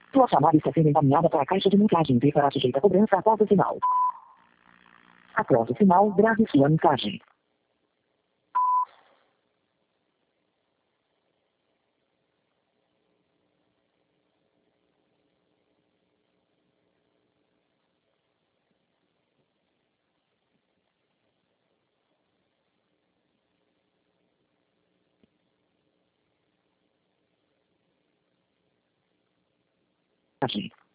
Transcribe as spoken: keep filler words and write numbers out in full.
Sua chamada está sendo encaminhada para a caixa de mensagem e será sujeita a cobrança após o sinal. Após o sinal, grave sua mensagem. Mensagem.